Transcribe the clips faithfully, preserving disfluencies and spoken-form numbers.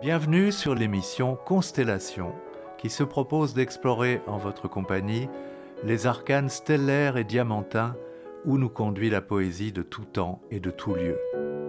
Bienvenue sur l'émission Constellation, qui se propose d'explorer en votre compagnie les arcanes stellaires et diamantins où nous conduit la poésie de tout temps et de tout lieu.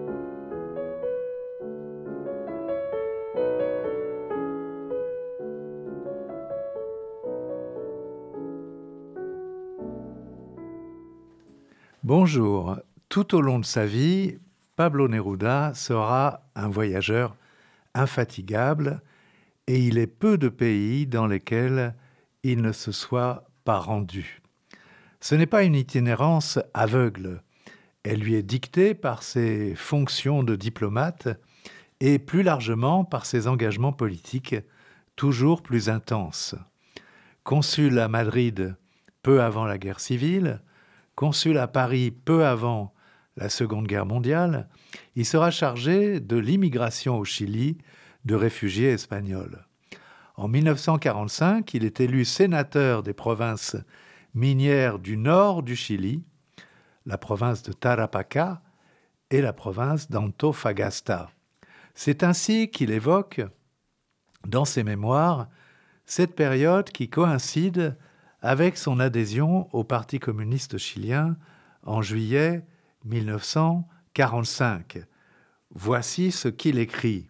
Bonjour. Tout au long de sa vie, Pablo Neruda sera un voyageur infatigable et il est peu de pays dans lesquels il ne se soit pas rendu. Ce n'est pas une itinérance aveugle. Elle lui est dictée par ses fonctions de diplomate et plus largement par ses engagements politiques toujours plus intenses. Consul à Madrid peu avant la guerre civile, consul à Paris peu avant la Seconde Guerre mondiale, il sera chargé de l'immigration au Chili de réfugiés espagnols. En dix-neuf cent quarante-cinq, il est élu sénateur des provinces minières du nord du Chili, la province de Tarapacá et la province d'Antofagasta. C'est ainsi qu'il évoque, dans ses mémoires, cette période qui coïncide avec son adhésion au Parti communiste chilien en juillet dix-neuf cent quarante-cinq. Voici ce qu'il écrit.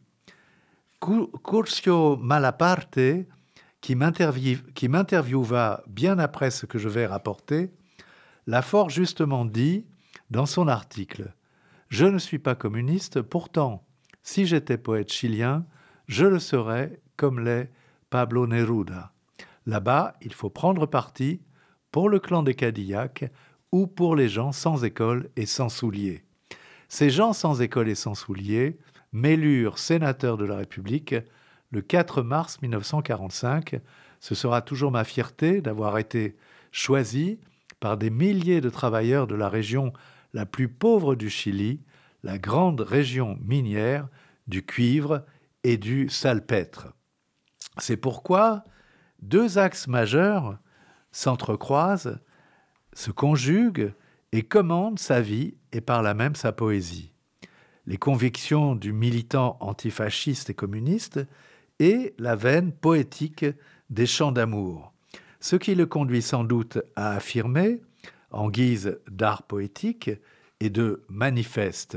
Curcio Malaparte, qui, m'interview- qui m'interviewa bien après ce que je vais rapporter, l'a fort justement dit dans son article. « Je ne suis pas communiste, pourtant, si j'étais poète chilien, je le serais comme l'est Pablo Neruda. Là-bas, il faut prendre parti pour le clan des Cadillacs ou pour les gens sans école et sans souliers. Ces gens sans école et sans souliers m'élurent sénateur de la République le quatre mars dix-neuf cent quarante-cinq. Ce sera toujours ma fierté d'avoir été choisi par des milliers de travailleurs de la région la plus pauvre du Chili, la grande région minière du cuivre et du salpêtre. C'est pourquoi deux axes majeurs s'entrecroisent, se conjuguent et commandent sa vie et par là même sa poésie. Les convictions du militant antifasciste et communiste et la veine poétique des chants d'amour. Ce qui le conduit sans doute à affirmer, en guise d'art poétique et de manifeste.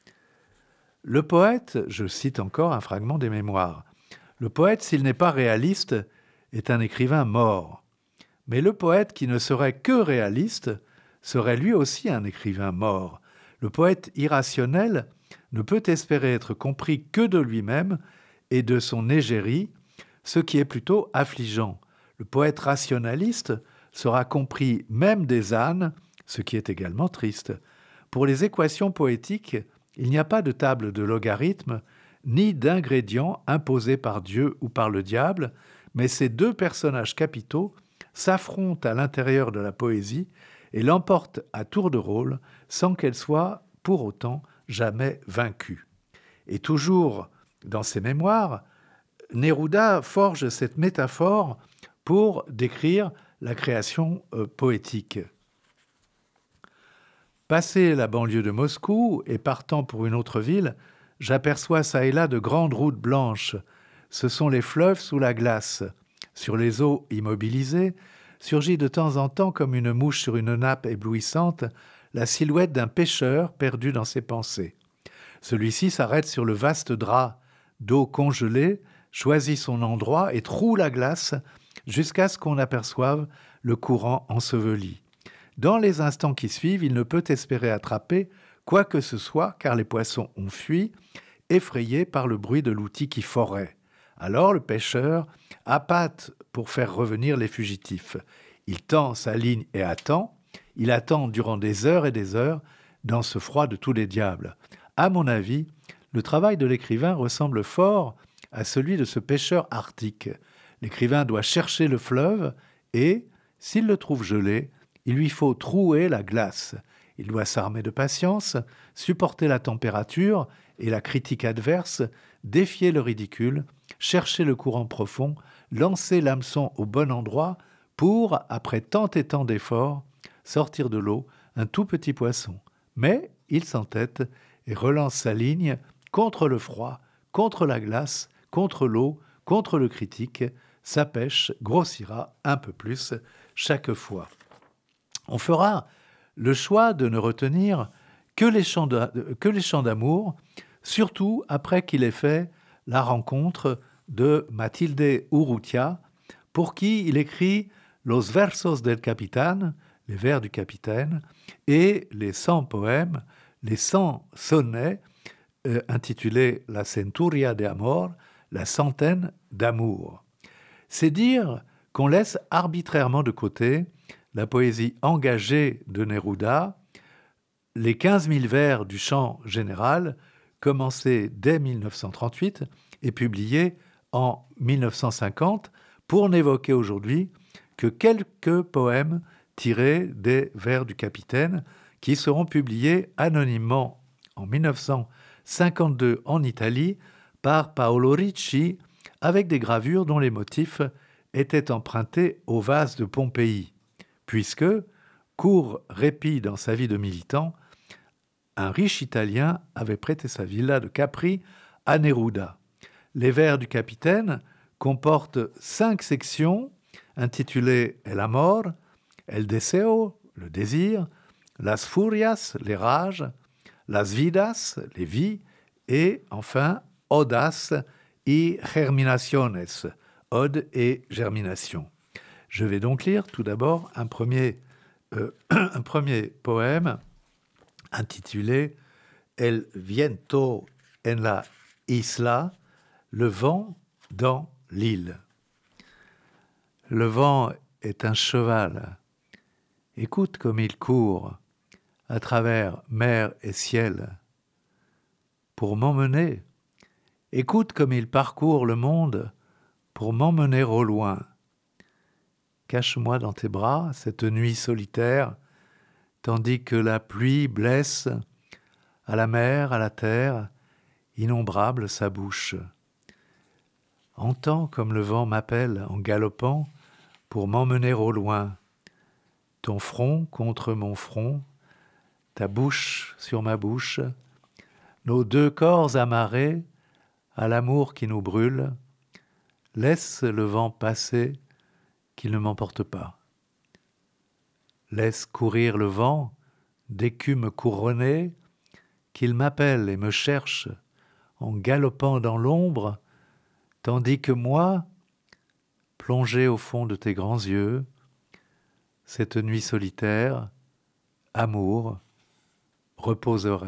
Le poète, je cite encore un fragment des mémoires, le poète, s'il n'est pas réaliste, est un écrivain mort. Mais le poète qui ne serait que réaliste serait lui aussi un écrivain mort. Le poète irrationnel ne peut espérer être compris que de lui-même et de son égérie, ce qui est plutôt affligeant. Le poète rationaliste sera compris même des ânes, ce qui est également triste. Pour les équations poétiques, il n'y a pas de table de logarithme, ni d'ingrédients imposés par Dieu ou par le diable, mais ces deux personnages capitaux s'affrontent à l'intérieur de la poésie et l'emportent à tour de rôle sans qu'elle soit, pour autant, jamais vaincue. Et toujours dans ses mémoires, Neruda forge cette métaphore pour décrire la création euh, poétique. Passé la banlieue de Moscou et partant pour une autre ville, j'aperçois çà et là de grandes routes blanches. Ce sont les fleuves sous la glace. Sur les eaux immobilisées, surgit de temps en temps comme une mouche sur une nappe éblouissante la silhouette d'un pêcheur perdu dans ses pensées. Celui-ci s'arrête sur le vaste drap d'eau congelée, choisit son endroit et troue la glace jusqu'à ce qu'on aperçoive le courant enseveli. Dans les instants qui suivent, il ne peut espérer attraper quoi que ce soit car les poissons ont fui, effrayés par le bruit de l'outil qui forait. Alors le pêcheur appâte pour faire revenir les fugitifs. Il tend sa ligne et attend. Il attend durant des heures et des heures dans ce froid de tous les diables. À mon avis, le travail de l'écrivain ressemble fort à celui de ce pêcheur arctique. L'écrivain doit chercher le fleuve et, s'il le trouve gelé, il lui faut trouer la glace. Il doit s'armer de patience, supporter la température et la critique adverse, défier le ridicule, chercher le courant profond, lancer l'hameçon au bon endroit pour, après tant et tant d'efforts, sortir de l'eau un tout petit poisson. Mais il s'entête et relance sa ligne contre le froid, contre la glace, contre l'eau, contre le critique, sa pêche grossira un peu plus chaque fois. On fera le choix de ne retenir que les chants de- que les chants d'amour, surtout après qu'il ait fait la rencontre de Matilde Urrutia, pour qui il écrit Los versos del capitán, les vers du capitaine, et les cent poèmes, les cent sonnets, euh, intitulés La centuria de amor, la centaine d'amour. C'est dire qu'on laisse arbitrairement de côté la poésie engagée de Neruda, les quinze mille vers du chant général, commencés dès mille neuf cent trente-huit et publiés en mille neuf cent cinquante, pour n'évoquer aujourd'hui que quelques poèmes tirés des vers du capitaine qui seront publiés anonymement en mille neuf cent cinquante-deux en Italie par Paolo Ricci, avec des gravures dont les motifs étaient empruntés au vase de Pompéi, puisque, court répit dans sa vie de militant, un riche Italien avait prêté sa villa de Capri à Neruda. Les vers du capitaine comportent cinq sections intitulées El amor, El deseo, le désir, Las furias, les rages, Las vidas, les vies, et enfin Odas y germinaciones, ode et germination. Je vais donc lire tout d'abord un premier, euh, un premier poème intitulé El viento en la isla, le vent dans l'île. Le vent est un cheval. Écoute comme il court à travers mer et ciel pour m'emmener. Écoute comme il parcourt le monde pour m'emmener au loin. Cache-moi dans tes bras cette nuit solitaire, tandis que la pluie blesse à la mer, à la terre, innombrable sa bouche. Entends comme le vent m'appelle en galopant pour m'emmener au loin. Ton front contre mon front, ta bouche sur ma bouche, nos deux corps amarrés à l'amour qui nous brûle. Laisse le vent passer, qu'il ne m'emporte pas. Laisse courir le vent d'écume couronnée, qu'il m'appelle et me cherche en galopant dans l'ombre, tandis que moi, plongé au fond de tes grands yeux, cette nuit solitaire, amour, reposerai.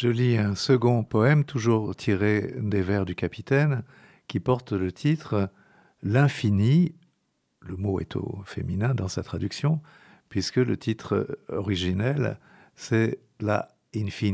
Je lis un second poème, toujours tiré des vers du Capitaine, qui porte le titre « L'infini ». Le mot est au féminin dans sa traduction, puisque le titre originel, c'est « La Infinita ».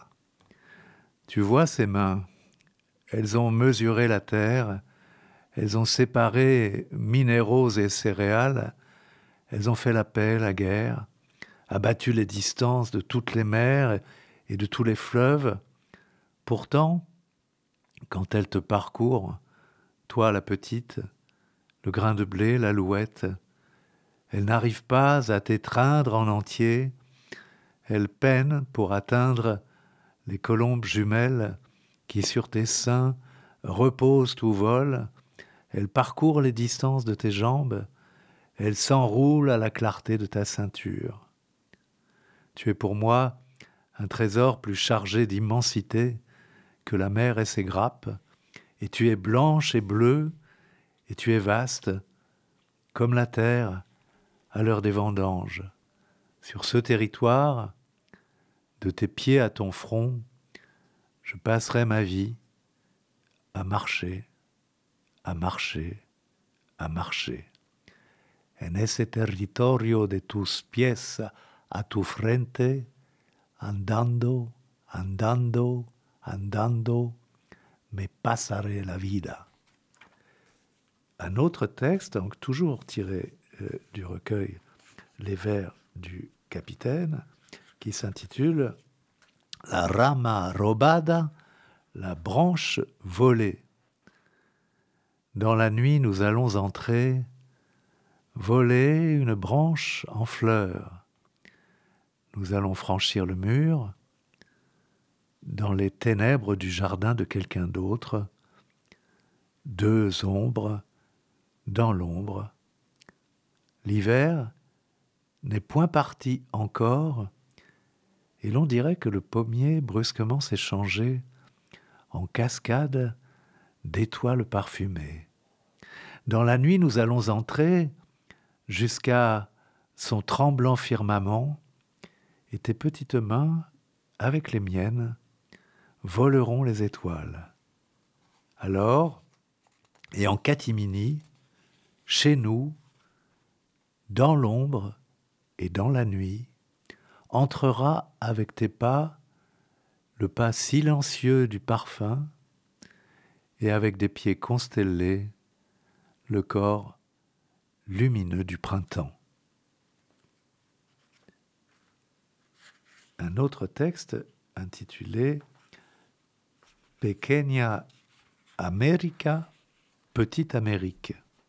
Tu vois ces mains, elles ont mesuré la terre, elles ont séparé minéraux et céréales, elles ont fait la paix, la guerre, abattu les distances de toutes les mers et de tous les fleuves. Pourtant, quand elles te parcourent, toi la petite, le grain de blé, l'alouette, elles n'arrivent pas à t'étreindre en entier, elles peinent pour atteindre les colombes jumelles qui sur tes seins reposent ou volent, elles parcourent les distances de tes jambes, elles s'enroulent à la clarté de ta ceinture. Tu es pour moi un trésor plus chargé d'immensité que la mer et ses grappes, et tu es blanche et bleue, et tu es vaste, comme la terre à l'heure des vendanges. Sur ce territoire, de tes pieds à ton front, je passerai ma vie à marcher, à marcher, à marcher. En ese territorio de tus pies a tu frente, andando, andando, andando, me pasaré la vida. Un autre texte, donc toujours tiré euh, du recueil Les vers du Capitaine, qui s'intitule La rama robada, la branche volée. Dans la nuit, nous allons entrer, voler une branche en fleurs. Nous allons franchir le mur, dans les ténèbres du jardin de quelqu'un d'autre, deux ombres dans l'ombre. L'hiver n'est point parti encore, et l'on dirait que le pommier brusquement s'est changé en cascade d'étoiles parfumées. Dans la nuit, nous allons entrer jusqu'à son tremblant firmament, et tes petites mains, avec les miennes, voleront les étoiles. Alors, et en catimini, chez nous, dans l'ombre et dans la nuit, entrera avec tes pas le pas silencieux du parfum, et avec des pieds constellés, le corps lumineux du printemps. Un autre texte intitulé Pequeña América, Petite Amérique.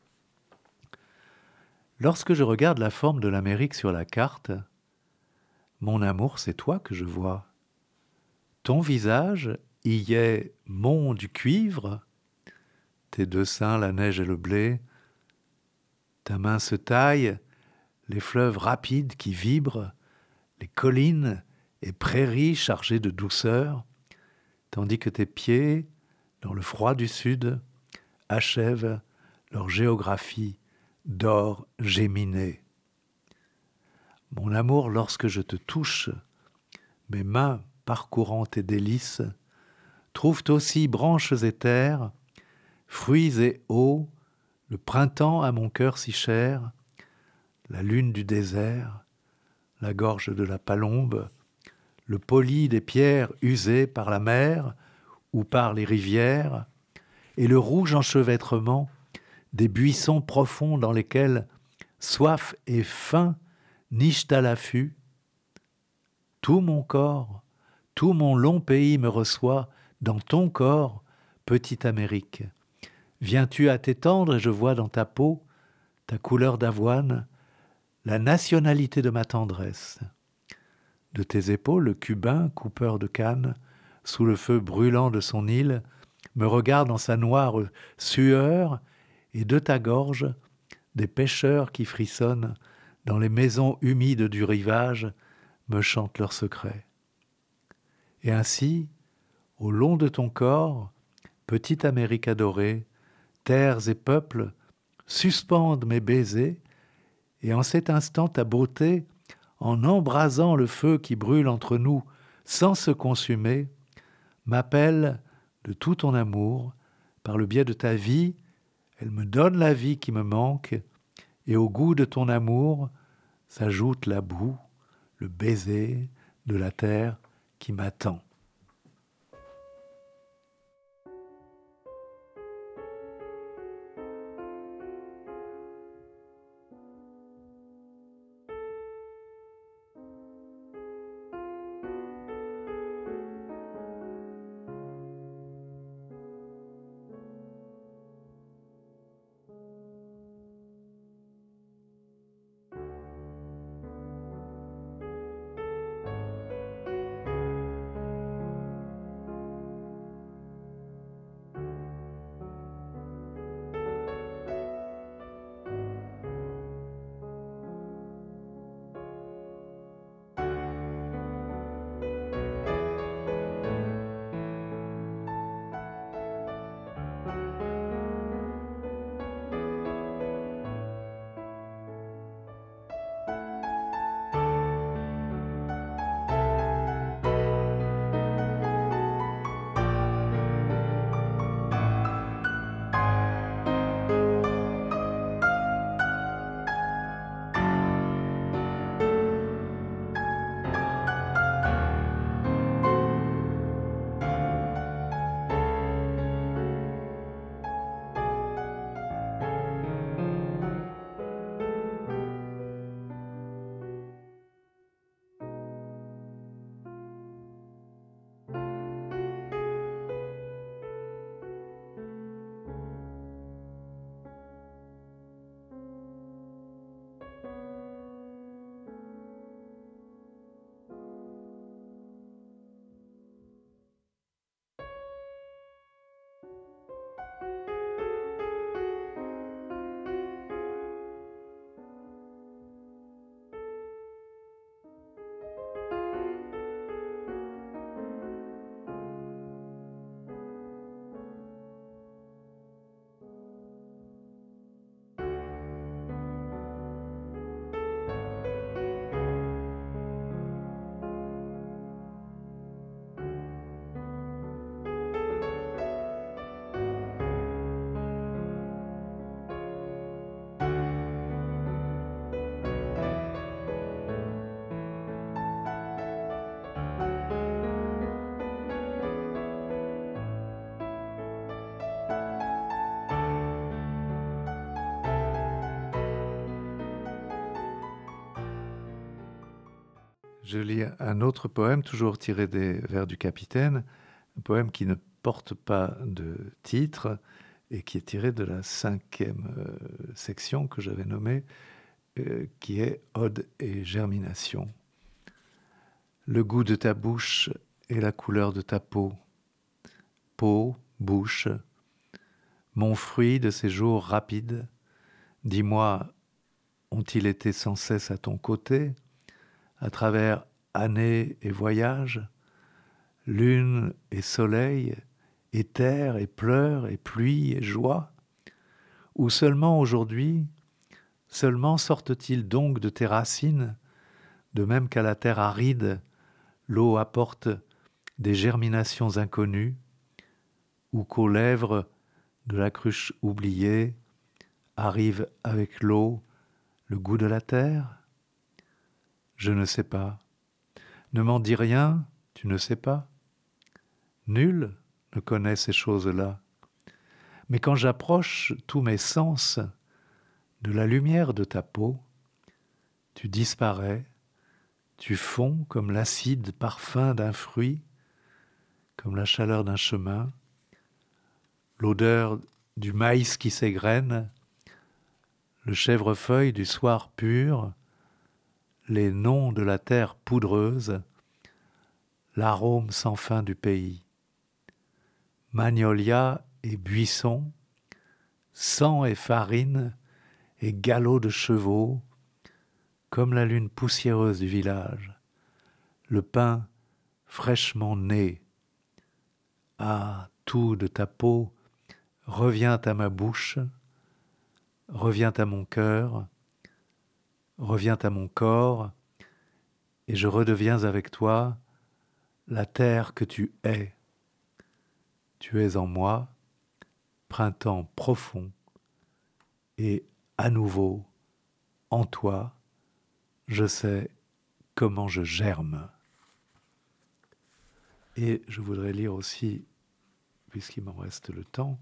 Lorsque je regarde la forme de l'Amérique sur la carte, mon amour, c'est toi que je vois. Ton visage y est mont du cuivre, tes deux seins, la neige et le blé, ta main se taille, les fleuves rapides qui vibrent, les collines et prairies chargées de douceur, tandis que tes pieds, dans le froid du sud, achèvent leur géographie d'or géminé. Mon amour, lorsque je te touche, mes mains parcourant tes délices, trouvent aussi branches et terres, fruits et eaux, le printemps à mon cœur si cher, la lune du désert, la gorge de la palombe, le poli des pierres usées par la mer ou par les rivières, et le rouge enchevêtrement des buissons profonds dans lesquels soif et faim nichent à l'affût. Tout mon corps, tout mon long pays me reçoit dans ton corps, petite Amérique. Viens-tu à t'étendre et je vois dans ta peau, ta couleur d'avoine, la nationalité de ma tendresse. De tes épaules, le Cubain, coupeur de canne, sous le feu brûlant de son île, me regarde dans sa noire sueur, et de ta gorge, des pêcheurs qui frissonnent dans les maisons humides du rivage me chantent leurs secrets. Et ainsi, au long de ton corps, petite Amérique adorée, terres et peuples suspendent mes baisers, et en cet instant ta beauté, en embrasant le feu qui brûle entre nous sans se consumer, m'appelle de tout ton amour, par le biais de ta vie, elle me donne la vie qui me manque, et au goût de ton amour s'ajoute la boue, le baiser de la terre qui m'attend. Je lis un autre poème, toujours tiré des Vers du Capitaine, un poème qui ne porte pas de titre et qui est tiré de la cinquième euh, section que j'avais nommée, euh, qui est Ode et germination. Le goût de ta bouche et la couleur de ta peau, peau, bouche, mon fruit de ces jours rapides, dis-moi, ont-ils été sans cesse à ton côté, à travers années et voyages, lune et soleil, et terre et pleurs et pluie et joie, ou seulement aujourd'hui, seulement sortent-ils donc de tes racines, de même qu'à la terre aride, l'eau apporte des germinations inconnues, ou qu'aux lèvres de la cruche oubliée arrive avec l'eau le goût de la terre? Je ne sais pas. Ne m'en dis rien, tu ne sais pas. Nul ne connaît ces choses-là. Mais quand j'approche tous mes sens de la lumière de ta peau, tu disparais, tu fonds comme l'acide parfum d'un fruit, comme la chaleur d'un chemin, l'odeur du maïs qui s'égrène, le chèvrefeuille du soir pur, les noms de la terre poudreuse, l'arôme sans fin du pays. Magnolia et buissons, sang et farine et galop de chevaux, comme la lune poussiéreuse du village, le pain fraîchement né. Ah, tout de ta peau revient à ma bouche, revient à mon cœur, revient à mon corps, et je redeviens avec toi la terre que tu es. Tu es en moi, printemps profond, et à nouveau, en toi, je sais comment je germe. Et je voudrais lire aussi, puisqu'il m'en reste le temps,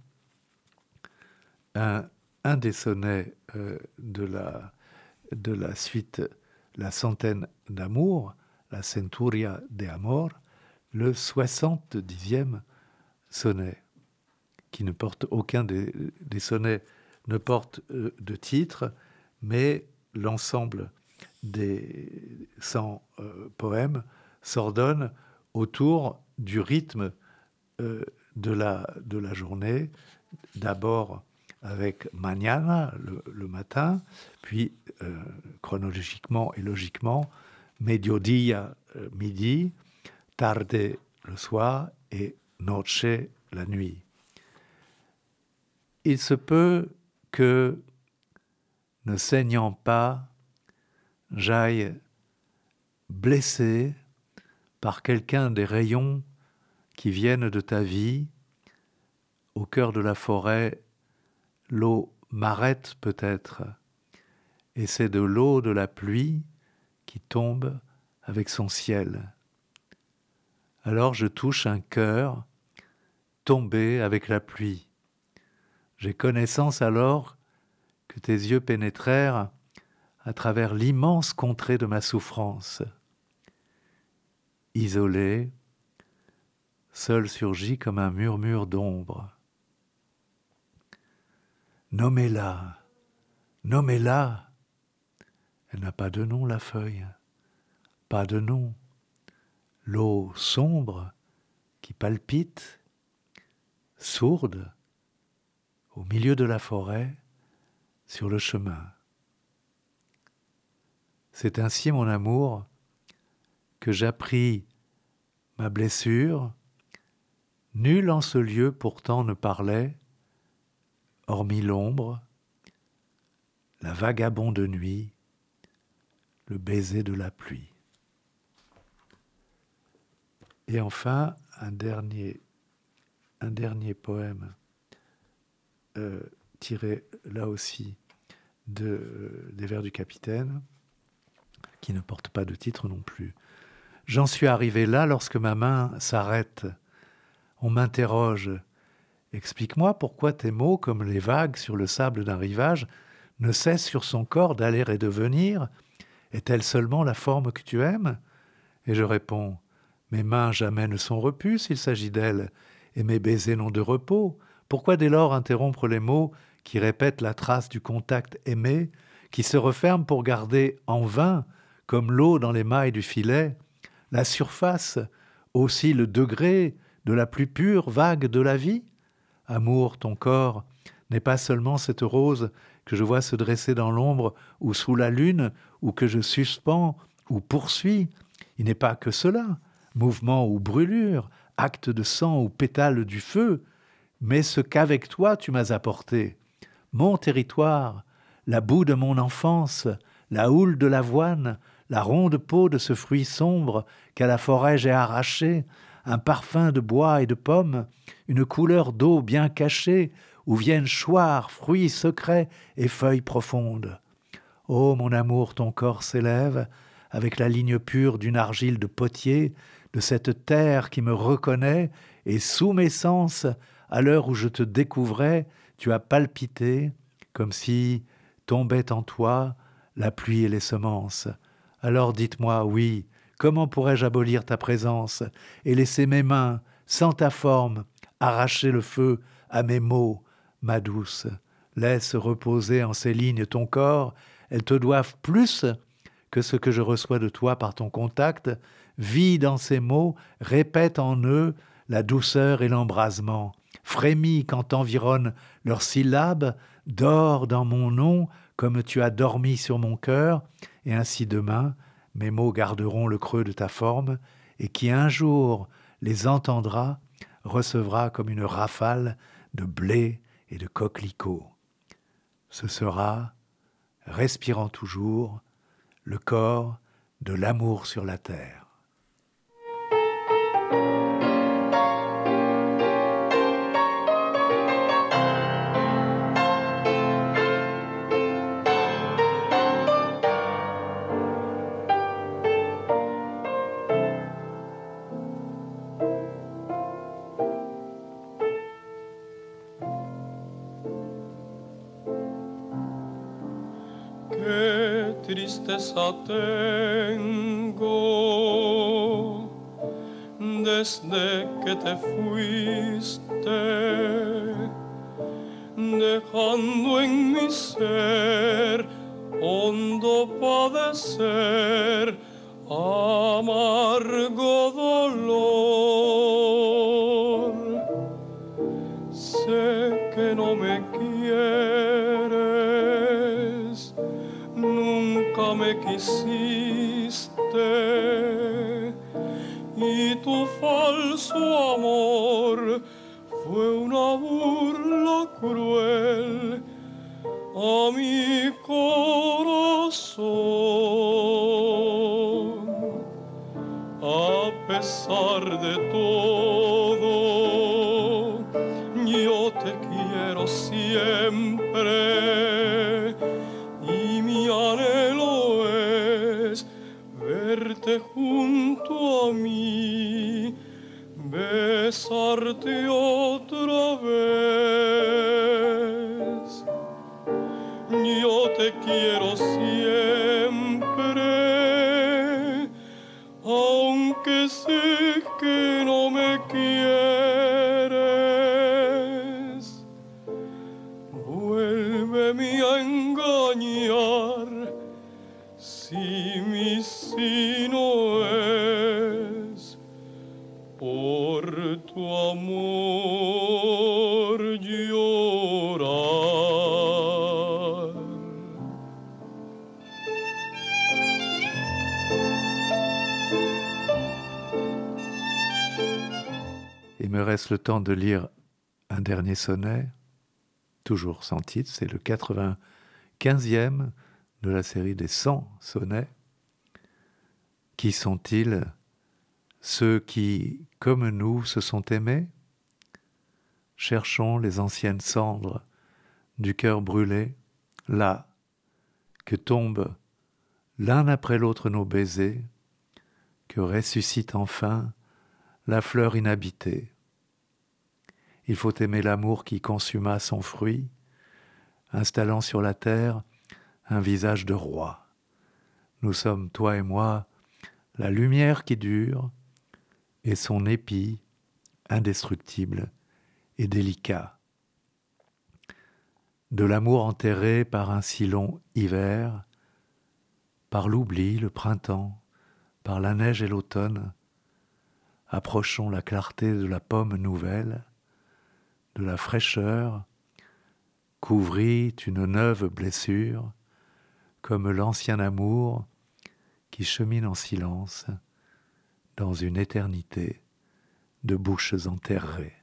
un, un des sonnets euh, de, la, de la suite La centaine d'amour, la Centuria de Amor, le soixante-dixième sonnet, qui ne porte aucun des, des sonnets, ne porte euh, de titre, mais l'ensemble des cent euh, poèmes s'ordonne autour du rythme euh, de, la, de la journée, d'abord avec mañana, le, le matin, puis euh, chronologiquement et logiquement, mediodía, euh, midi, tarde, le soir, et noche, la nuit. Il se peut que, ne saignant pas, j'aille blessé par quelqu'un des rayons qui viennent de ta vie. Au cœur de la forêt, l'eau m'arrête peut-être, et c'est de l'eau de la pluie qui tombe avec son ciel. Alors je touche un cœur tombé avec la pluie. J'ai connaissance alors que tes yeux pénétrèrent à travers l'immense contrée de ma souffrance. Isolé, seul surgit comme un murmure d'ombre. Nommez-la, nommez-la. Elle n'a pas de nom, la feuille, pas de nom. L'eau sombre qui palpite, sourde, au milieu de la forêt, sur le chemin. C'est ainsi, mon amour, que j'appris ma blessure. Nul en ce lieu pourtant ne parlait, hormis l'ombre, la vagabonde nuit, le baiser de la pluie. Et enfin, un dernier, un dernier poème euh, tiré là aussi de, euh, des vers du Capitaine, qui ne porte pas de titre non plus. J'en suis arrivé là lorsque ma main s'arrête. On m'interroge. Explique-moi pourquoi tes mots, comme les vagues sur le sable d'un rivage, ne cessent sur son corps d'aller et de venir. Est-elle seulement la forme que tu aimes ? Et je réponds, mes mains jamais ne sont repues s'il s'agit d'elles, et mes baisers n'ont de repos. Pourquoi dès lors interrompre les mots qui répètent la trace du contact aimé, qui se referment pour garder en vain, comme l'eau dans les mailles du filet, la surface, aussi le degré de la plus pure vague de la vie ? Amour, ton corps n'est pas seulement cette rose que je vois se dresser dans l'ombre ou sous la lune, ou que je suspends ou poursuis. Il n'est pas que cela, mouvement ou brûlure, acte de sang ou pétale du feu, mais ce qu'avec toi tu m'as apporté, mon territoire, la boue de mon enfance, la houle de l'avoine, la ronde peau de ce fruit sombre qu'à la forêt j'ai arraché, un parfum de bois et de pommes, une couleur d'eau bien cachée, où viennent choir, fruits secrets et feuilles profondes. Ô mon amour, ton corps s'élève, avec la ligne pure d'une argile de potier, de cette terre qui me reconnaît, et sous mes sens, à l'heure où je te découvrais, tu as palpité, comme si tombaient en toi la pluie et les semences. Alors dites-moi, oui, comment pourrais-je abolir ta présence et laisser mes mains, sans ta forme, arracher le feu à mes mots, ma douce. Laisse reposer en ces lignes ton corps, elles te doivent plus que ce que je reçois de toi par ton contact. Vis dans ces mots, répète en eux la douceur et l'embrasement. Frémis quand t'environnent leurs syllabes, dors dans mon nom comme tu as dormi sur mon cœur, et ainsi demain, mes mots garderont le creux de ta forme, et qui un jour les entendra, recevra comme une rafale de blé et de coquelicots. Ce sera, respirant toujours, le corps de l'amour sur la terre. tristeza tengo desde que te fuiste, dejando en mi ser hondo padecer, amargo dolor. Sé que no me quieres, nunca me quisiste, y tu falso amor fue una burla cruel a mi corazón. A pesar de todo, yo te quiero siempre, y mi anhelo es verte junto a mí, besarte otra vez. Yo te quiero siempre, aunque sé que no me quieres. Vuélveme a engañar, si mi sino es por tu amor llorar. Il me reste le temps de lire un dernier sonnet, toujours sans titre, c'est le quatre-vingt-quinzième de la série des cent sonnets. Qui sont-ils? Ceux qui, comme nous, se sont aimés? Cherchons les anciennes cendres du cœur brûlé, là, que tombent l'un après l'autre nos baisers, que ressuscite enfin la fleur inhabitée. Il faut aimer l'amour qui consuma son fruit, installant sur la terre un visage de roi. Nous sommes, toi et moi, la lumière qui dure, et son épi indestructible et délicat. De l'amour enterré par un si long hiver, par l'oubli, le printemps, par la neige et l'automne, approchons la clarté de la pomme nouvelle, de la fraîcheur, qu'ouvrit une neuve blessure, comme l'ancien amour qui chemine en silence dans une éternité de bouches enterrées.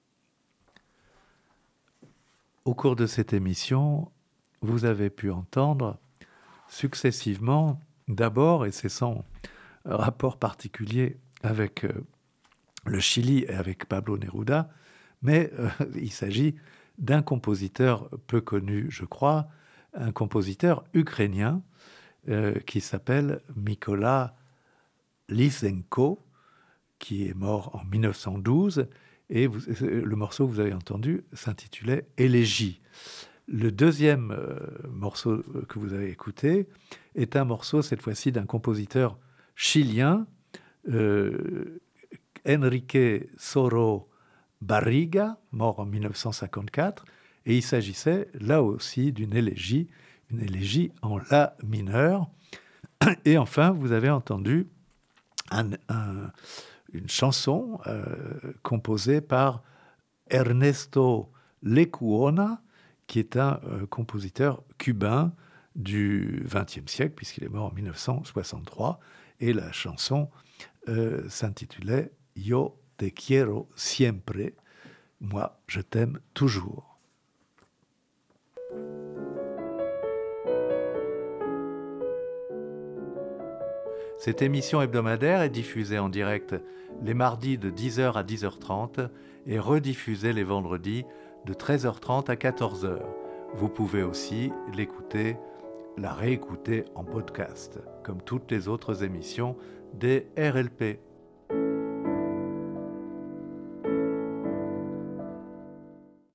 Au cours de cette émission, vous avez pu entendre successivement, d'abord, et c'est sans rapport particulier avec euh, le Chili et avec Pablo Neruda, mais euh, il s'agit d'un compositeur peu connu, je crois, un compositeur ukrainien euh, qui s'appelle Mykola Lysenko, qui est mort en mille neuf cent douze, et vous, le morceau que vous avez entendu s'intitulait « Élégie ». Le deuxième euh, morceau que vous avez écouté est un morceau, cette fois-ci, d'un compositeur chilien, euh, Enrique Soro Barriga, mort en mille neuf cent cinquante-quatre, et il s'agissait là aussi d'une élégie, une élégie en la mineur. Et enfin, vous avez entendu un, un, une chanson euh, composée par Ernesto Lecuona, qui est un euh, compositeur cubain du vingtième siècle, puisqu'il est mort en mille neuf cent soixante-trois, et la chanson euh, s'intitulait « Yo te quiero siempre », moi je t'aime toujours. Cette émission hebdomadaire est diffusée en direct les mardis de dix heures à dix heures trente et rediffusée les vendredis de treize heures trente à quatorze heures. Vous pouvez aussi l'écouter, la réécouter en podcast, comme toutes les autres émissions des R L P.